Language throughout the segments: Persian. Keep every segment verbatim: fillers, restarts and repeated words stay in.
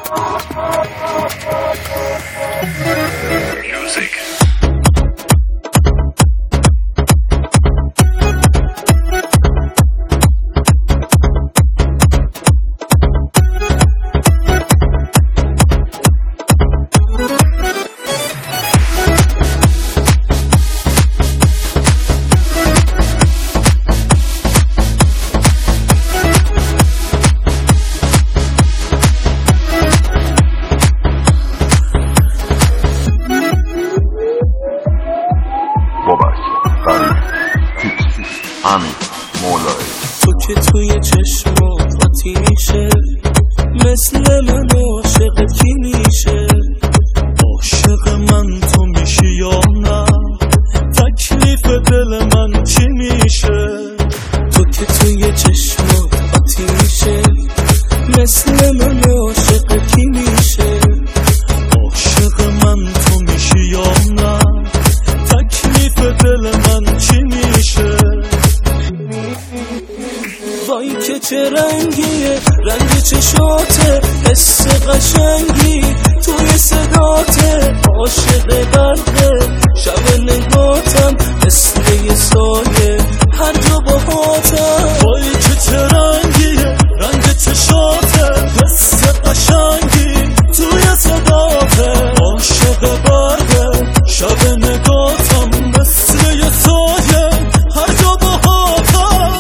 امین مولایی. تو که توی چشمات آتیشه، مثل من عاشق کی میشه؟ عاشق من تو میشی یا نه؟ تکلیف دل من چی میشه؟ تو که توی چشمات آتیشه، مثل من عاشق کی میشه؟ عاشق من تو میشی یا نه؟ تکلیف دل من چی میشه؟ وای که چه رنگیه، رنگ چشاته، حس قشنگی توی صداته. عاشق برقه شب نگاتم، مثل یه سایه هر جا باهاتم. وای که چه رنگیه، رنگ چشاته، حس قشنگی توی صداته. عاشق برقه شب نگاتم، مثل یه سایه هر جا باهاتم.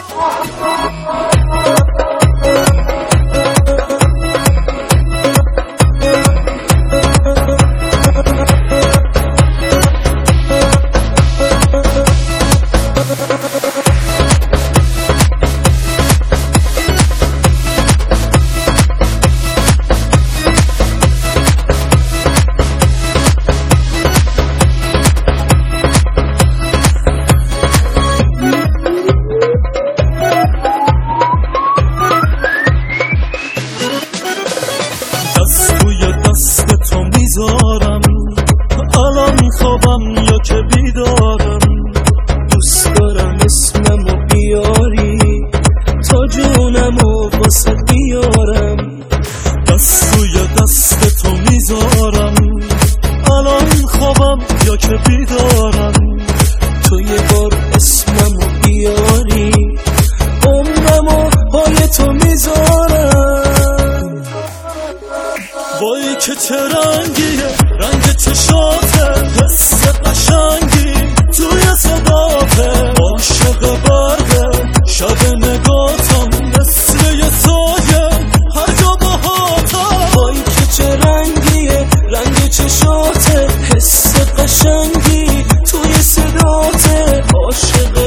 الان خوابم یا که بیدارم، دوست دارم اسممو بیاری تا جونمو واسه بیارم. دست روی دست تو میذارم، الان خوابم یا که بیدارم. تو یه بار اسممو بیاری، عمرمو پای تو میذارم. وای که چه رنگیه، رنگ چشاته، حس قشنگی توی صداته. عاشق برقه شب نگاتم، مثل یه سایه هر جا باهاتم. وای که چه رنگیه، رنگ چشاته، حس قشنگی توی صداته. عاشق